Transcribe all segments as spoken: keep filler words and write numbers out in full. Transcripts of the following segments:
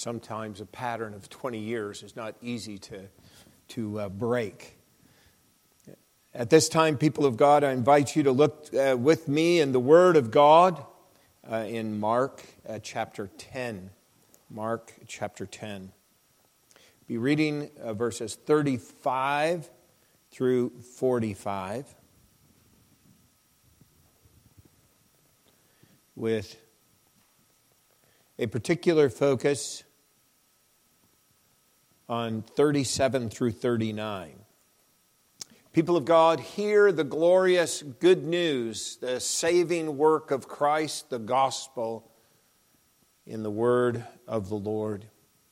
sometimes a pattern of twenty years is not easy to, to uh, break. At this time, people of God, I invite you to look uh, with me in the Word of God uh, in Mark uh, chapter ten. Mark chapter ten. Be reading uh, verses thirty-five through forty-five with a particular focus on thirty-seven through thirty-nine. People of God, hear the glorious good news, the saving work of Christ, the gospel, in the word of the Lord.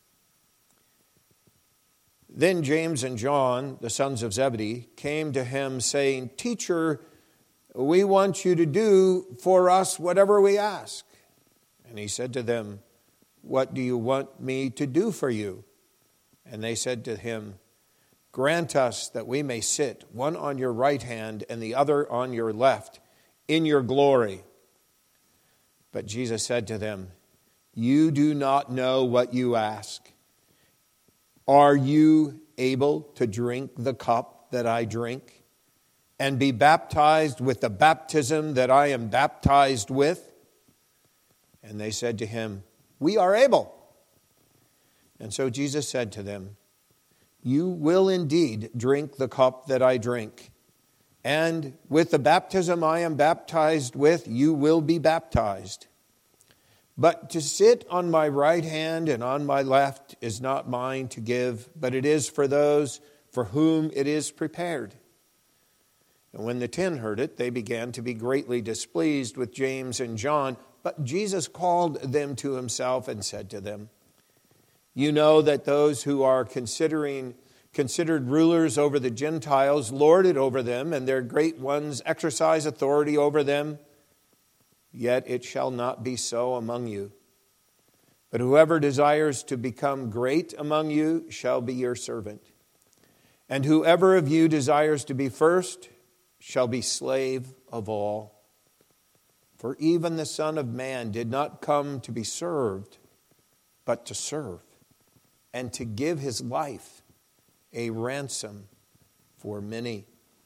Then James and John, the sons of Zebedee, came to him saying, "Teacher, we want you to do for us whatever we ask." And he said to them, "What do you want me to do for you?" And they said to him, "Grant us that we may sit, one on your right hand and the other on your left, in your glory." But Jesus said to them, "You do not know what you ask. Are you able to drink the cup that I drink, and be baptized with the baptism that I am baptized with?" And they said to him, "We are able." And so Jesus said to them, "You will indeed drink the cup that I drink, and with the baptism I am baptized with, you will be baptized. But to sit on my right hand and on my left is not mine to give, but it is for those for whom it is prepared." And when the ten heard it, they began to be greatly displeased with James and John. But Jesus called them to himself and said to them, "You know that those who are considering considered rulers over the Gentiles lord it over them, and their great ones exercise authority over them. Yet it shall not be so among you. But whoever desires to become great among you shall be your servant. And whoever of you desires to be first shall be slave of all. For even the Son of Man did not come to be served, but to serve, and to give his life a ransom for many."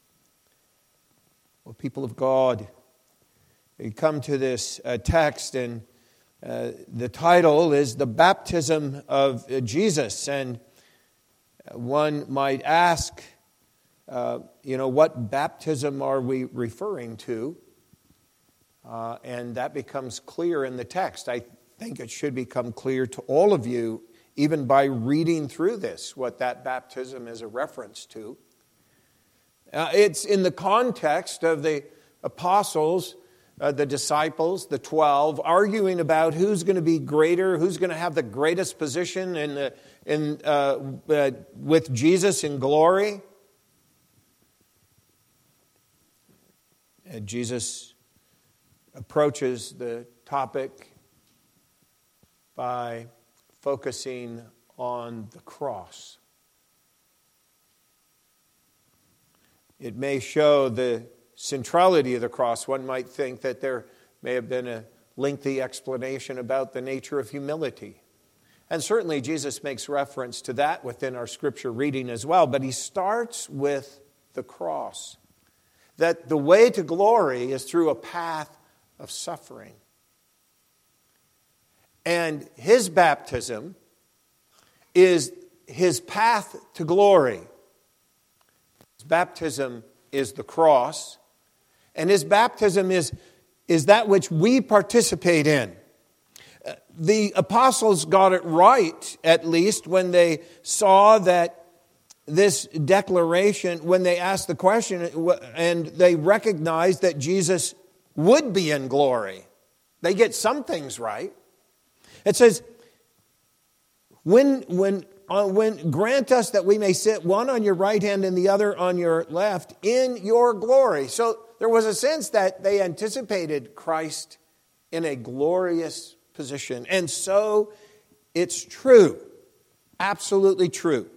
Well, people of God, we come to this uh, text, and uh, the title is "The Baptism of uh, Jesus." And one might ask, uh, you know, what baptism are we referring to? Uh, and that becomes clear in the text. I think it should become clear to all of you, even by reading through this, what that baptism is a reference to. Uh, it's in the context of the apostles, uh, the disciples, the twelve, arguing about who's going to be greater, who's going to have the greatest position in the, in uh, uh, with Jesus in glory. And Jesus approaches the topic by focusing on the cross. It may show the centrality of the cross. One might think that there may have been a lengthy explanation about the nature of humility. And certainly Jesus makes reference to that within our scripture reading as well. But he starts with the cross. That the way to glory is through a path of suffering. And his baptism is his path to glory. His baptism is the cross. And his baptism is, is that which we participate in. The apostles got it right, at least, when they saw that this declaration, when they asked the question, and they recognized that Jesus would be in glory. They get some things right. It says, when, when, uh, when grant us that we may sit one on your right hand and the other on your left in your glory. So there was a sense that they anticipated Christ in a glorious position. And so it's true, absolutely true.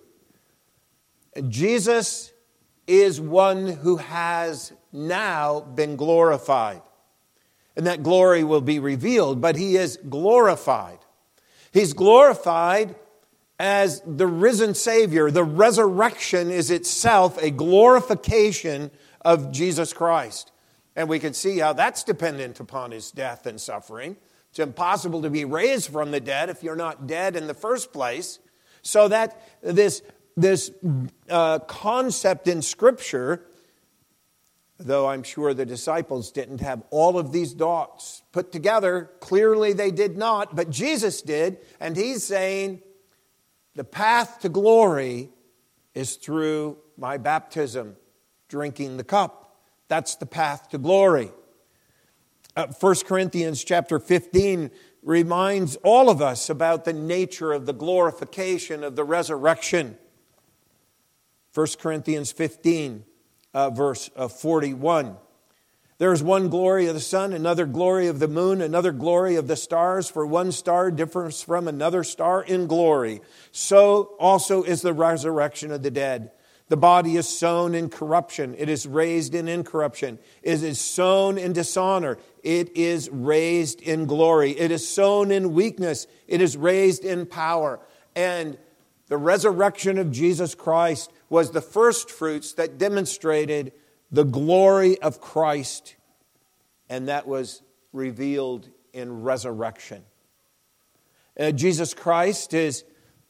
Jesus is one who has now been glorified. And that glory will be revealed, but he is glorified. He's glorified as the risen Savior. The resurrection is itself a glorification of Jesus Christ. And we can see how that's dependent upon his death and suffering. It's impossible to be raised from the dead if you're not dead in the first place. So that this, this uh, concept in Scripture, though I'm sure the disciples didn't have all of these dots put together, clearly they did not, but Jesus did, and he's saying, the path to glory is through my baptism, drinking the cup. That's the path to glory. Uh, First Corinthians chapter fifteen reminds all of us about the nature of the glorification of the resurrection. First Corinthians fifteen, uh, verse uh, forty-one. There is one glory of the sun, another glory of the moon, another glory of the stars, for one star differs from another star in glory. So also is the resurrection of the dead. The body is sown in corruption. It is raised in incorruption. It is sown in dishonor. It is raised in glory. It is sown in weakness. It is raised in power. And the resurrection of Jesus Christ was the first fruits that demonstrated the glory of Christ, and that was revealed in resurrection. Uh, Jesus Christ is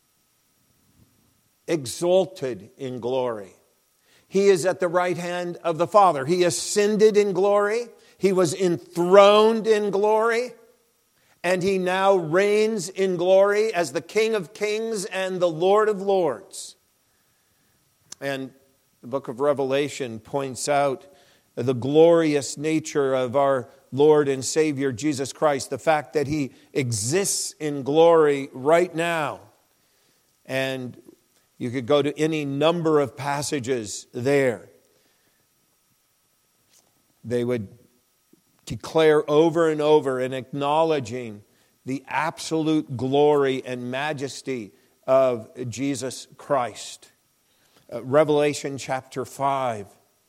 exalted in glory. He is at the right hand of the Father. He ascended in glory. He was enthroned in glory. And he now reigns in glory as the King of Kings and the Lord of Lords. And the book of Revelation points out the glorious nature of our Lord and Savior Jesus Christ, the fact that he exists in glory right now. And you could go to any number of passages there. They would declare over and over and acknowledging the absolute glory and majesty of Jesus Christ. Uh, Revelation chapter five,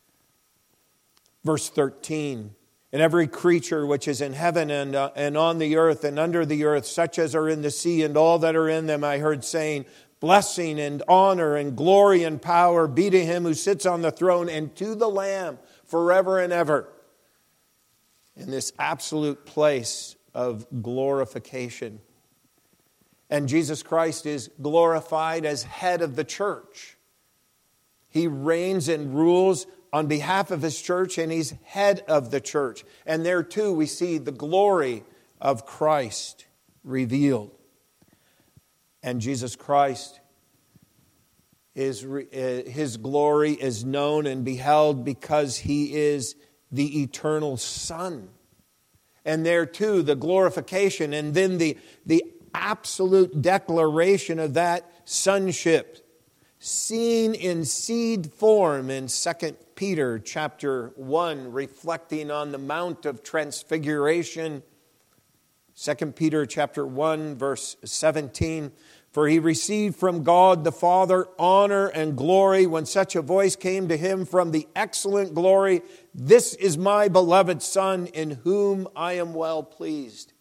verse thirteen. And every creature which is in heaven and, uh, and on the earth and under the earth, such as are in the sea and all that are in them, I heard saying, blessing and honor and glory and power be to him who sits on the throne and to the Lamb forever and ever. In this absolute place of glorification. And Jesus Christ is glorified as head of the church. He reigns and rules on behalf of his church, and he's head of the church. And there too we see the glory of Christ revealed. And Jesus Christ, is his glory is known and beheld because he is the eternal Son. And there too the glorification and then the, the absolute declaration of that sonship seen in seed form in Second Peter chapter one, reflecting on the Mount of Transfiguration. Second Peter chapter one, verse seventeen. For he received from God the Father honor and glory when such a voice came to him from the excellent glory, this is my beloved Son in whom I am well pleased.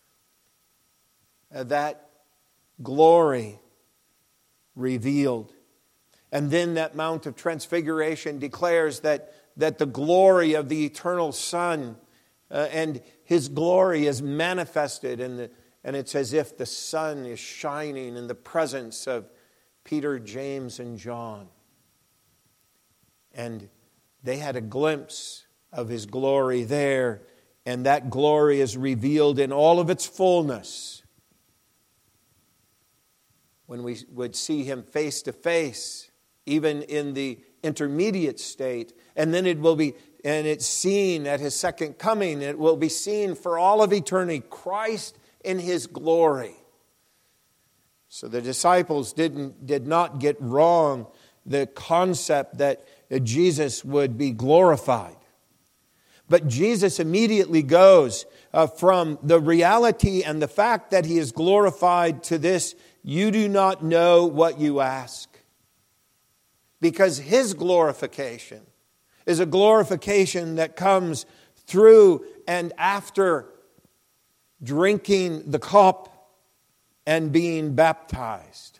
That glory revealed. And then that Mount of Transfiguration declares that, that the glory of the eternal Son uh, and his glory is manifested. And, the, and it's as if the sun is shining in the presence of Peter, James, and John. And they had a glimpse of his glory there. And that glory is revealed in all of its fullness. When we would see him face to face, even in the intermediate state, and then it will be, and it's seen at his second coming, it will be seen for all of eternity, Christ in his glory. So the disciples didn't did not get wrong the concept that Jesus would be glorified. But Jesus immediately goes uh, from the reality and the fact that he is glorified to this, you do not know what you ask. Because his glorification is a glorification that comes through and after drinking the cup and being baptized.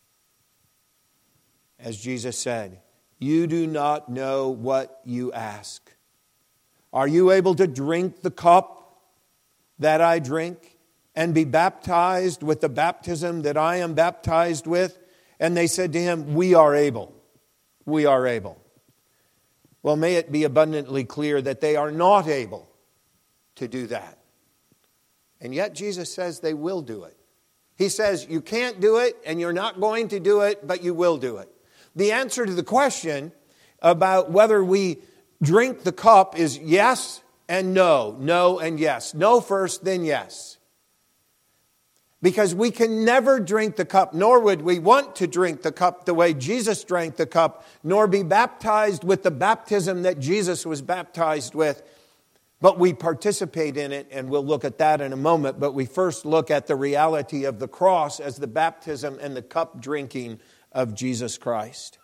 As Jesus said, you do not know what you ask. Are you able to drink the cup that I drink and be baptized with the baptism that I am baptized with? And they said to him, we are able. We are able. Well, may it be abundantly clear that they are not able to do that. And yet Jesus says they will do it. He says you can't do it and you're not going to do it, but you will do it. The answer to the question about whether we drink the cup is yes and no. No and yes. No first, then yes. Because we can never drink the cup, nor would we want to drink the cup the way Jesus drank the cup, nor be baptized with the baptism that Jesus was baptized with. But we participate in it, and we'll look at that in a moment. But we first look at the reality of the cross as the baptism and the cup drinking of Jesus Christ.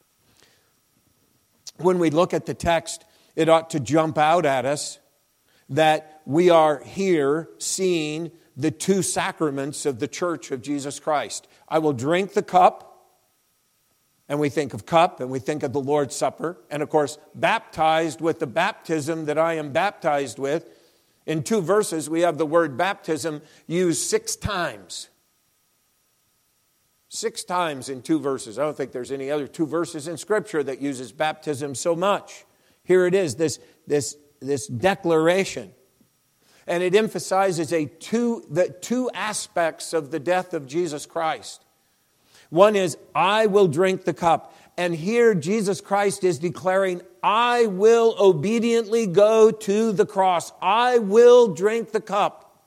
When we look at the text, it ought to jump out at us that we are here seeing the two sacraments of the Church of Jesus Christ. I will drink the cup, and we think of cup, and we think of the Lord's Supper, and of course, baptized with the baptism that I am baptized with. In two verses, we have the word baptism used six times. Six times in two verses. I don't think there's any other two verses in Scripture that uses baptism so much. Here it is, this, this, this declaration. And it emphasizes a two, the two aspects of the death of Jesus Christ. One is, I will drink the cup. And here Jesus Christ is declaring, I will obediently go to the cross. I will drink the cup.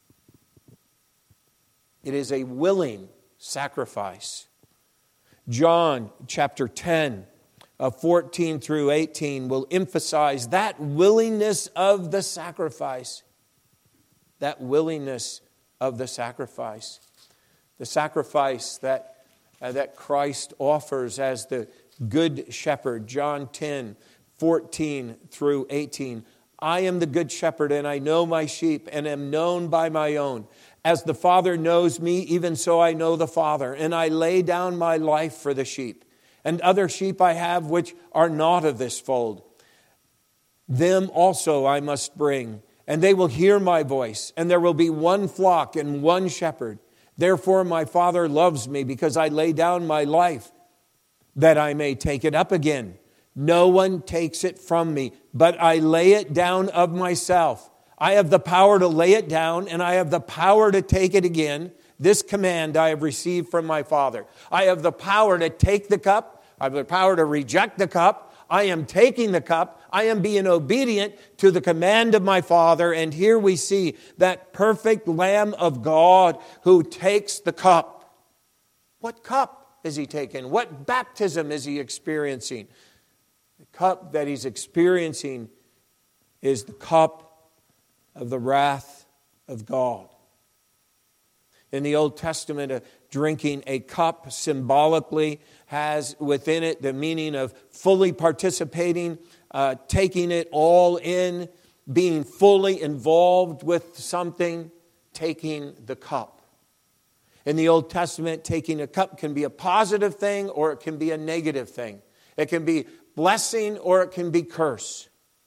It is a willing sacrifice. John chapter ten, uh, fourteen through eighteen will emphasize that willingness of the sacrifice. That willingness of the sacrifice. The sacrifice that, uh, that Christ offers as the good shepherd. John ten, fourteen through eighteen. I am the good shepherd, and I know my sheep, and am known by my own. As the Father knows me, even so I know the Father, and I lay down my life for the sheep. And other sheep I have which are not of this fold. Them also I must bring, and they will hear my voice, and there will be one flock and one shepherd. Therefore my Father loves me, because I lay down my life, that I may take it up again. No one takes it from me, but I lay it down of myself. I have the power to lay it down, and I have the power to take it again. This command I have received from my Father. I have the power to take the cup. I have the power to reject the cup. I am taking the cup. I am being obedient to the command of my Father. And here we see that perfect Lamb of God who takes the cup. What cup is he taking? What baptism is he experiencing? The cup that he's experiencing is the cup of the wrath of God. In the Old Testament, uh, drinking a cup symbolically has within it the meaning of fully participating, uh, taking it all in, being fully involved with something, taking the cup. In the Old Testament, taking a cup can be a positive thing or it can be a negative thing. It can be blessing or it can be curse.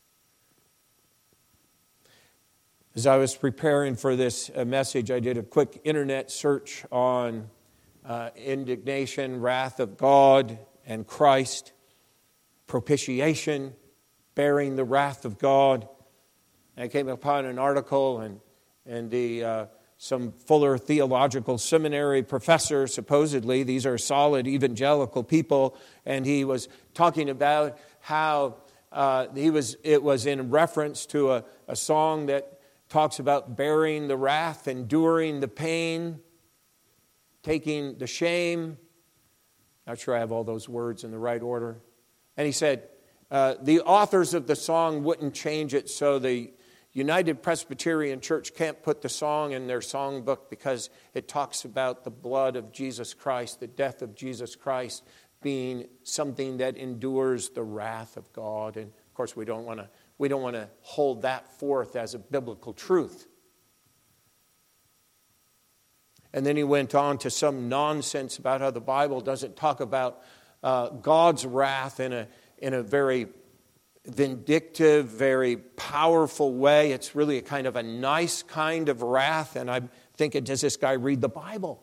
As I was preparing for this message, I did a quick internet search on uh, indignation, wrath of God and Christ, propitiation, bearing the wrath of God. And I came upon an article, and and the uh, some Fuller Theological Seminary professor, supposedly, these are solid evangelical people, and he was talking about how uh, he was. It was in reference to a, a song that talks about bearing the wrath, enduring the pain, taking the shame. Not sure I have all those words in the right order. And he said, uh, the authors of the song wouldn't change it, so the United Presbyterian Church can't put the song in their songbook because it talks about the blood of Jesus Christ, the death of Jesus Christ being something that endures the wrath of God. And of course, we don't want to We don't want to hold that forth as a biblical truth. And then he went on to some nonsense about how the Bible doesn't talk about uh, God's wrath in a in a very vindictive, very powerful way. It's really a kind of a nice kind of wrath. And I'm thinking, does this guy read the Bible?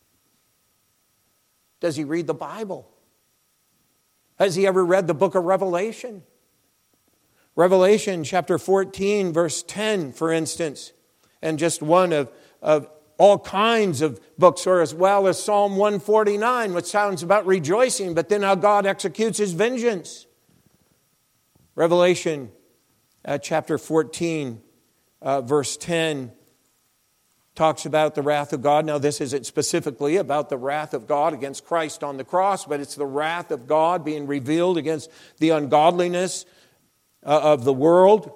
Does he read the Bible? Has he ever read the book of Revelation? Revelation chapter fourteen, verse ten, for instance, and just one of, of all kinds of books, or as well as Psalm one forty-nine, which sounds about rejoicing, but then how God executes his vengeance. Revelation uh, chapter fourteen, uh, verse ten, talks about the wrath of God. Now, this isn't specifically about the wrath of God against Christ on the cross, but it's the wrath of God being revealed against the ungodliness uh, of the world.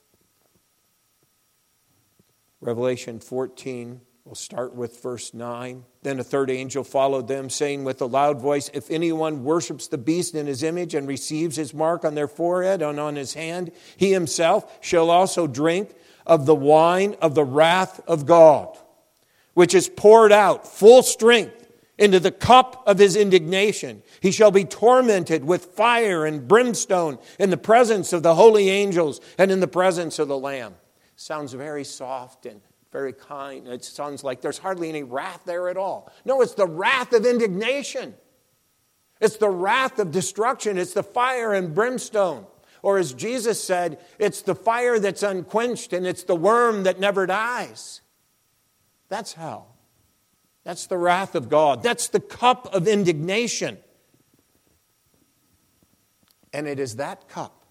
Revelation fourteen, we'll start with verse nine. Then a third angel followed them, saying with a loud voice, if anyone worships the beast in his image and receives his mark on their forehead and on his hand, he himself shall also drink of the wine of the wrath of God, which is poured out full strength into the cup of his indignation. He shall be tormented with fire and brimstone in the presence of the holy angels and in the presence of the Lamb. Sounds very soft and very kind. It sounds like there's hardly any wrath there at all. No, it's the wrath of indignation. It's the wrath of destruction. It's the fire and brimstone. Or as Jesus said, it's the fire that's unquenched and it's the worm that never dies. That's hell. That's the wrath of God. That's the cup of indignation. And it is that cup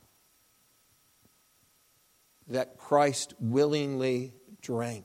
that Christ willingly drank.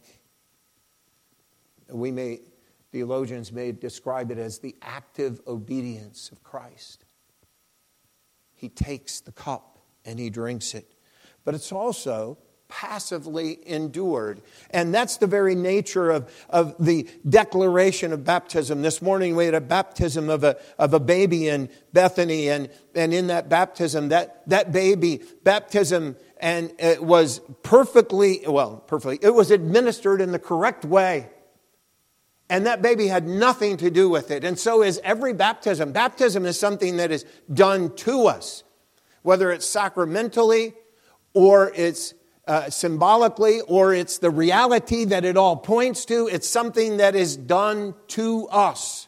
We may, theologians may describe it as the active obedience of Christ. He takes the cup and he drinks it. But it's also passively endured. And that's the very nature of, of the declaration of baptism. This morning we had a baptism of a, of a baby in Bethany. And, and in that baptism, that, that baby baptism and it was perfectly, well, perfectly, it was administered in the correct way. And that baby had nothing to do with it. And so is every baptism. Baptism is something that is done to us, whether it's sacramentally or it's uh, symbolically or it's the reality that it all points to. It's something that is done to us.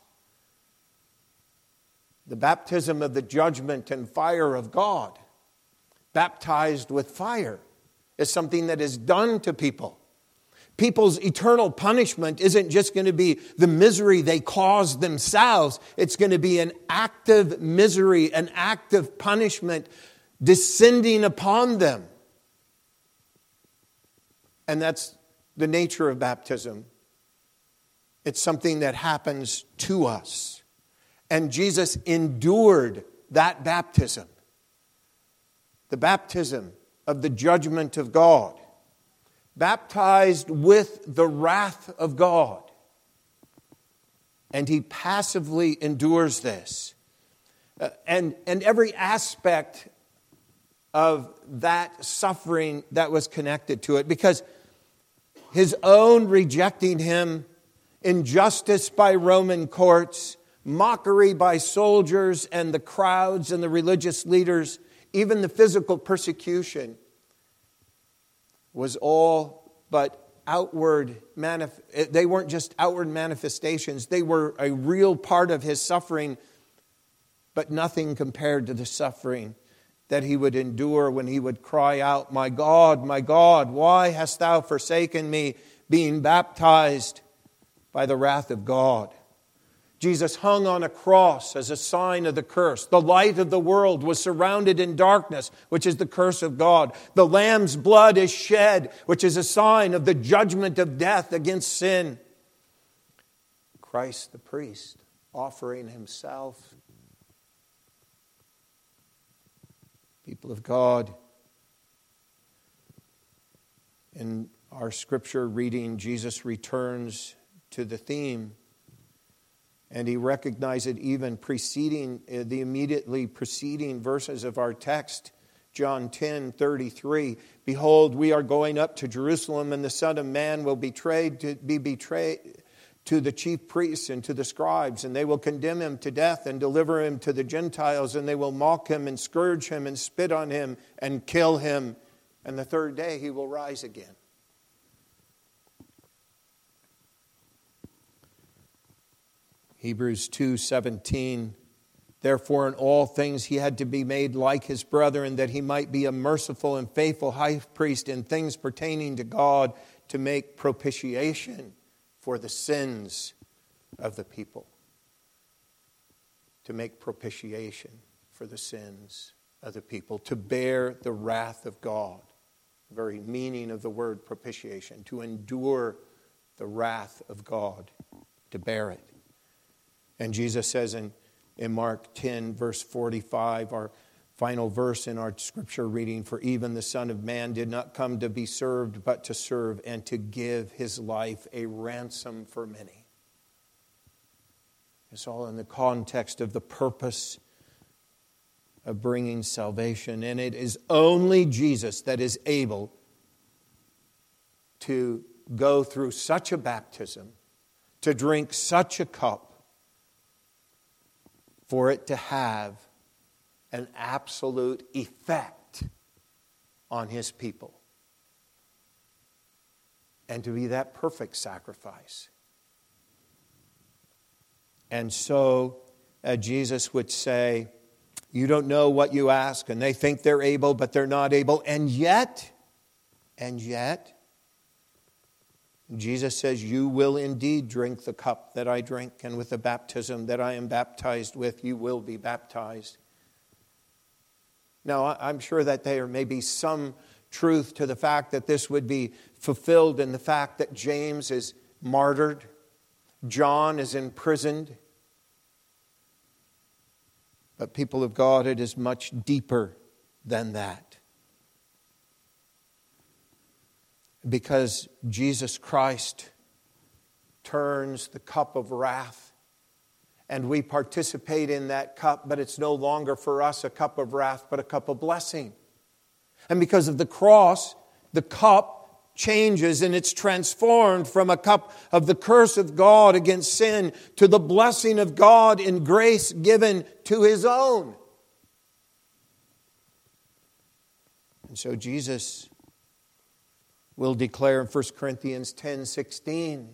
The baptism of the judgment and fire of God, baptized with fire, is something that is done to people. People's eternal punishment isn't just going to be the misery they cause themselves. It's going to be an active misery, an active punishment descending upon them. And that's the nature of baptism. It's something that happens to us. And Jesus endured that baptism. The baptism of the judgment of God. Baptized with the wrath of God. And he passively endures this. Uh, and, and every aspect of that suffering that was connected to it. Because his own rejecting him, injustice by Roman courts, mockery by soldiers and the crowds and the religious leaders, even the physical persecution, was all but outward, manif- they weren't just outward manifestations. They were a real part of his suffering, but nothing compared to the suffering that he would endure when he would cry out, "My God, my God, why hast thou forsaken me?" being baptized by the wrath of God. Jesus hung on a cross as a sign of the curse. The light of the world was surrounded in darkness, which is the curse of God. The Lamb's blood is shed, which is a sign of the judgment of death against sin. Christ the priest offering himself. People of God, in our scripture reading, Jesus returns to the theme. And he recognized it even preceding, uh, the immediately preceding verses of our text. John ten thirty-three. Behold, we are going up to Jerusalem, and the Son of Man will betrayed to be betrayed to the chief priests and to the scribes, and they will condemn him to death and deliver him to the Gentiles, and they will mock him and scourge him and spit on him and kill him. And the third day he will rise again. Hebrews two seventeen. Therefore, in all things he had to be made like his brethren, that he might be a merciful and faithful high priest in things pertaining to God, to make propitiation for the sins of the people. To make propitiation for the sins of the people. To bear the wrath of God. The very meaning of the word propitiation. To endure the wrath of God. To bear it. And Jesus says in, in Mark ten, verse forty-five, our final verse in our scripture reading, for even the Son of Man did not come to be served, but to serve and to give his life a ransom for many. It's all in the context of the purpose of bringing salvation. And it is only Jesus that is able to go through such a baptism, to drink such a cup, for it to have an absolute effect on his people. And to be that perfect sacrifice. And so uh, Jesus would say, you don't know what you ask, and they think they're able, but they're not able. And yet, and yet, Jesus says, you will indeed drink the cup that I drink, and with the baptism that I am baptized with, you will be baptized. Now, I'm sure that there may be some truth to the fact that this would be fulfilled in the fact that James is martyred, John is imprisoned. But people of God, it is much deeper than that. Because Jesus Christ turns the cup of wrath, and we participate in that cup, but it's no longer for us a cup of wrath, but a cup of blessing. And because of the cross, the cup changes and it's transformed from a cup of the curse of God against sin to the blessing of God in grace given to his own. And so Jesus will declare in First Corinthians ten sixteen,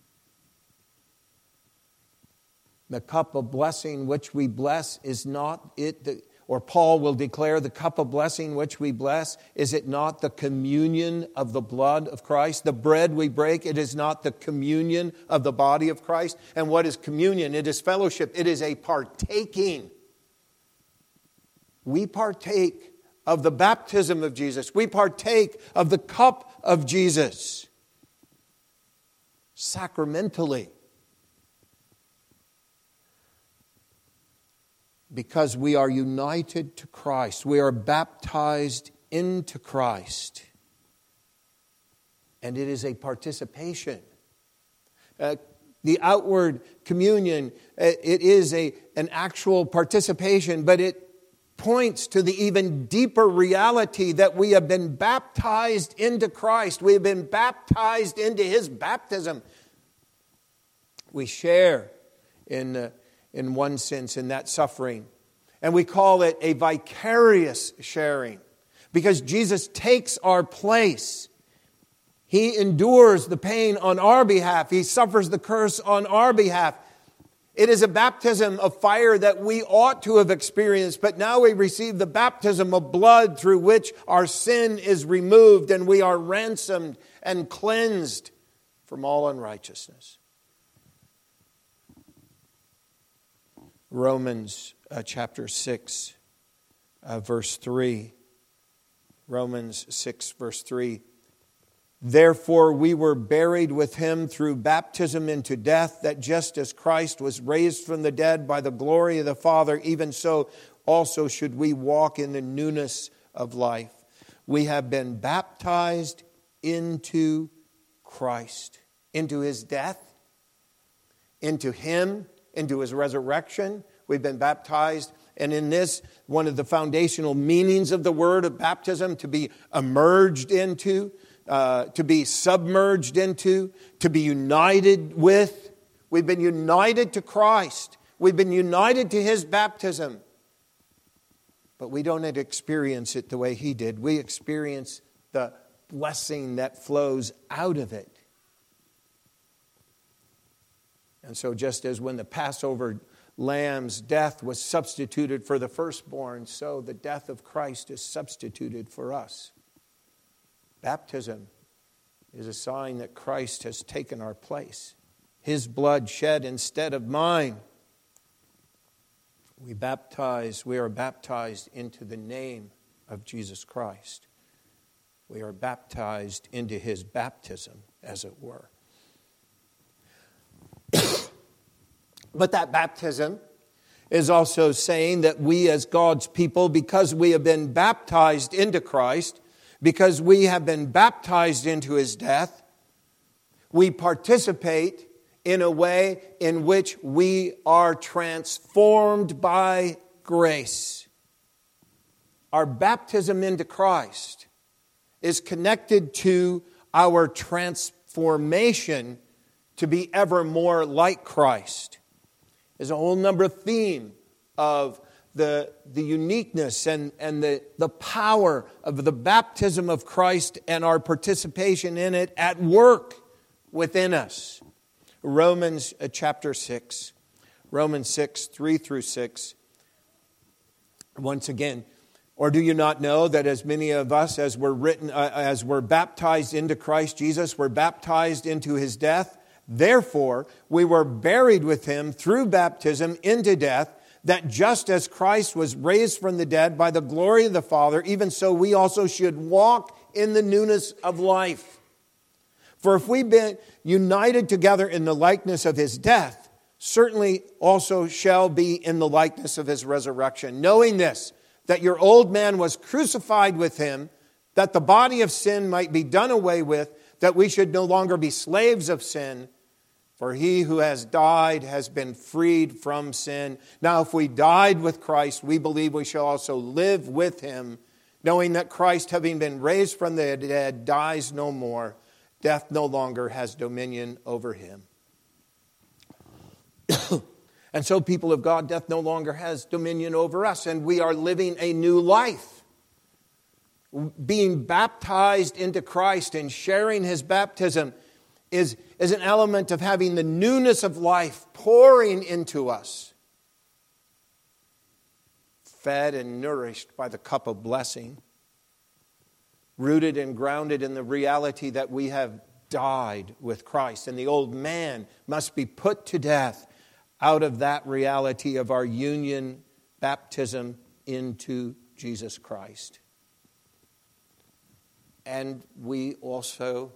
the cup of blessing which we bless, is not it, the, or Paul will declare, the cup of blessing which we bless, is it not the communion of the blood of Christ? The bread we break, it is not the communion of the body of Christ. And what is communion? It is fellowship. It is a partaking. We partake of the baptism of Jesus. We partake of the cup of Jesus sacramentally, because we are united to Christ. We are baptized into Christ. And it is a participation. Uh, the outward communion, it is a, an actual participation, but it points to the even deeper reality that we have been baptized into Christ. We have been baptized into his baptism. We share in, uh, in one sense in that suffering. And we call it a vicarious sharing, because Jesus takes our place. He endures the pain on our behalf. He suffers the curse on our behalf. It is a baptism of fire that we ought to have experienced, but now we receive the baptism of blood through which our sin is removed and we are ransomed and cleansed from all unrighteousness. Romans uh, chapter six, uh, verse three. Romans six, verse three. Therefore we were buried with him through baptism into death, that just as Christ was raised from the dead by the glory of the Father, even so also should we walk in the newness of life. We have been baptized into Christ, into his death, into him, into his resurrection. We've been baptized. And in this, one of the foundational meanings of the word of baptism, to be emerged into, Uh, to be submerged into, to be united with, We've been united to Christ. We've been united to His baptism. But we don't experience it the way He did. We experience the blessing that flows out of it. And so just as when the Passover lamb's death was substituted for the firstborn, so the death of Christ is substituted for us. Baptism is a sign that Christ has taken our place. His blood shed instead of mine. We baptize, we are baptized into the name of Jesus Christ. We are baptized into His baptism, as it were. But that baptism is also saying that we as God's people, because we have been baptized into Christ, because we have been baptized into His death, we participate in a way in which we are transformed by grace. Our baptism into Christ is connected to our transformation to be ever more like Christ. There's a whole number of theme of the, the uniqueness and, and the, the power of the baptism of Christ and our participation in it at work within us. Romans uh, chapter six, Romans six, three through six. Once again, or do you not know that as many of us as were written, uh, as were baptized into Christ Jesus, were baptized into His death? Therefore, we were buried with Him through baptism into death, that just as Christ was raised from the dead by the glory of the Father, even so we also should walk in the newness of life. For if we've been united together in the likeness of His death, certainly also shall be in the likeness of His resurrection. Knowing this, that your old man was crucified with Him, that the body of sin might be done away with, that we should no longer be slaves of sin. For he who has died has been freed from sin. Now, if we died with Christ, we believe we shall also live with Him, knowing that Christ, having been raised from the dead, dies no more. Death no longer has dominion over Him. And so, people of God, death no longer has dominion over us, and we are living a new life. Being baptized into Christ and sharing His baptism is, is an element of having the newness of life pouring into us, fed and nourished by the cup of blessing, rooted and grounded in the reality that we have died with Christ, and the old man must be put to death out of that reality of our union, baptism into Jesus Christ. And we also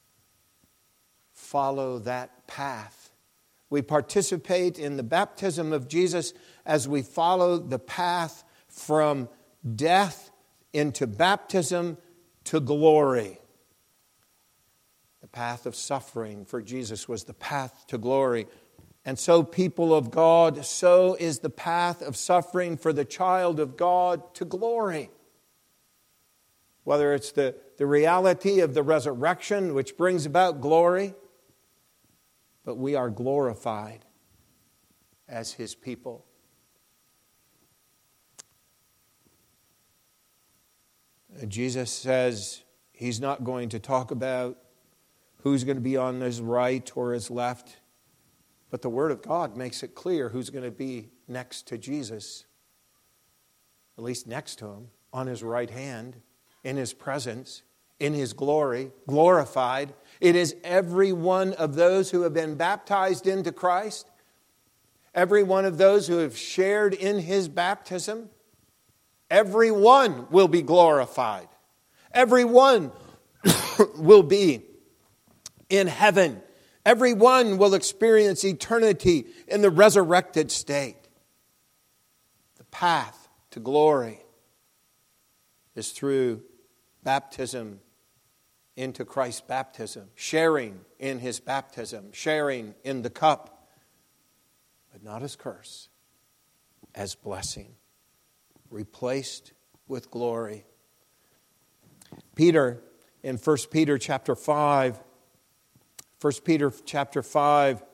follow that path. We participate in the baptism of Jesus as we follow the path from death into baptism to glory. The path of suffering for Jesus was the path to glory. And so, people of God, so is the path of suffering for the child of God to glory. Whether it's the, the reality of the resurrection, which brings about glory, but we are glorified as His people. Jesus says He's not going to talk about who's going to be on His right or His left, but the Word of God makes it clear who's going to be next to Jesus, at least next to Him, on His right hand, in His presence, in His glory, glorified. It is every one of those who have been baptized into Christ, every one of those who have shared in His baptism. Every one will be glorified. Every one will be in heaven. Every one will experience eternity in the resurrected state. The path to glory is through baptism into Christ's baptism, sharing in His baptism, sharing in the cup, but not as curse, as blessing, replaced with glory. Peter, in First Peter chapter five, First Peter chapter five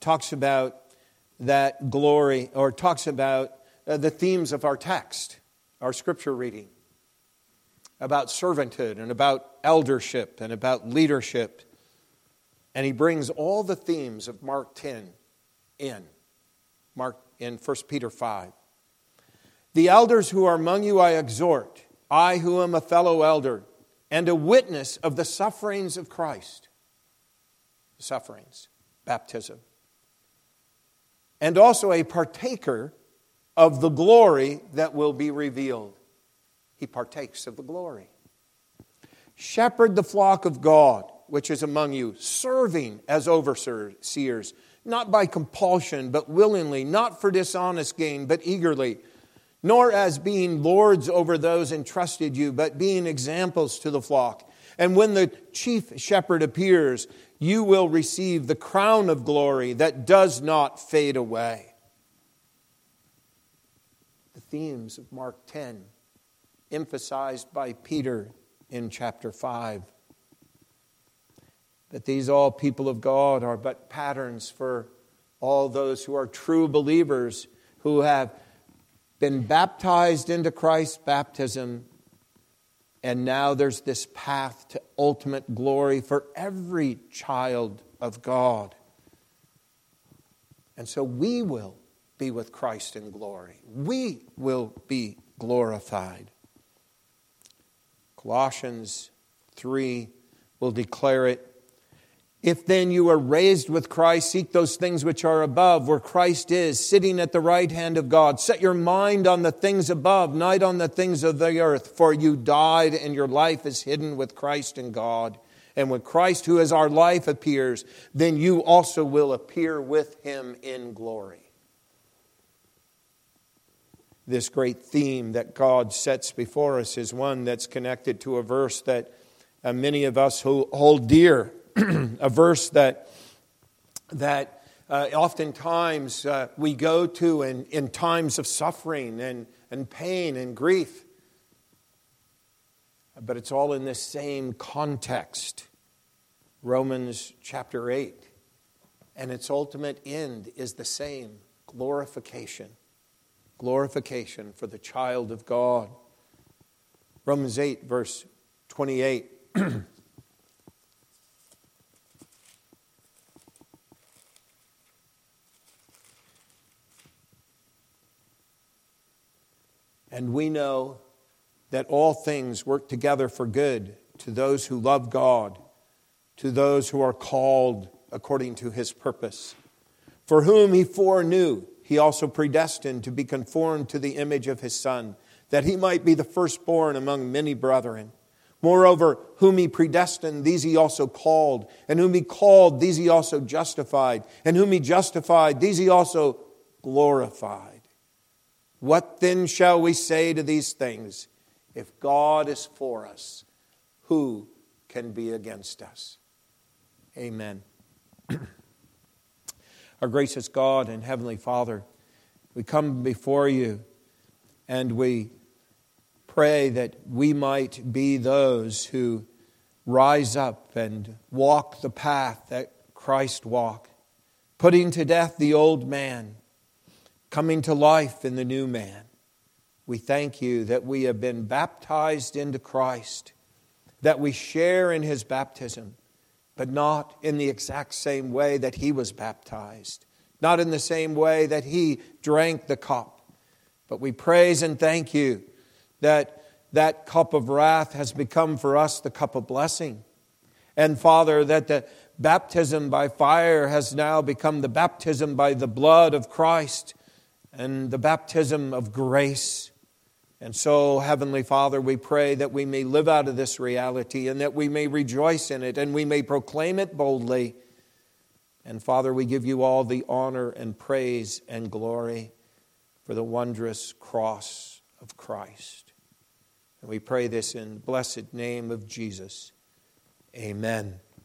talks about that glory, or talks about uh, the themes of our text, our scripture reading, about servanthood and about eldership and about leadership. And he brings all the themes of Mark ten in, Mark in First Peter five. The elders who are among you I exhort, I who am a fellow elder, and a witness of the sufferings of Christ. Sufferings, baptism. And also a partaker of the glory that will be revealed. He partakes of the glory. Shepherd the flock of God, which is among you, serving as overseers, not by compulsion, but willingly, not for dishonest gain, but eagerly, nor as being lords over those entrusted you, but being examples to the flock. And when the chief shepherd appears, you will receive the crown of glory that does not fade away. The themes of Mark ten, emphasized by Peter in chapter five. That these all people of God are but patterns for all those who are true believers, who have been baptized into Christ's baptism, and now there's this path to ultimate glory for every child of God. And so we will be with Christ in glory. We will be glorified. Colossians three will declare it. If then you are raised with Christ, seek those things which are above, where Christ is, sitting at the right hand of God. Set your mind on the things above, not on the things of the earth. For you died, and your life is hidden with Christ in God. And when Christ, who is our life, appears, then you also will appear with him in glory. This great theme that God sets before us is one that's connected to a verse that uh, many of us hold dear. A verse that that uh, oftentimes uh, we go to in, in times of suffering and, and pain and grief. But it's all in this same context. Romans chapter eight. And its ultimate end is the same. Glorification. Glorification for the child of God. Romans eight, verse twenty-eight. And we know that all things work together for good to those who love God, to those who are called according to his purpose. For whom he foreknew, he also predestined to be conformed to the image of his Son, that he might be the firstborn among many brethren. Moreover, whom he predestined, these he also called. And whom he called, these he also justified. And whom he justified, these he also glorified. What then shall we say to these things? If God is for us, who can be against us? Amen. Our gracious God and Heavenly Father, we come before you and we pray that we might be those who rise up and walk the path that Christ walked, putting to death the old man, coming to life in the new man. We thank you that we have been baptized into Christ, that we share in his baptism, but not in the exact same way that he was baptized, not in the same way that he drank the cup. But we praise and thank you that that cup of wrath has become for us the cup of blessing. And Father, that the baptism by fire has now become the baptism by the blood of Christ, and the baptism of grace. And so, Heavenly Father, we pray that we may live out of this reality and that we may rejoice in it and we may proclaim it boldly. And Father, we give you all the honor and praise and glory for the wondrous cross of Christ. And we pray this in the blessed name of Jesus. Amen.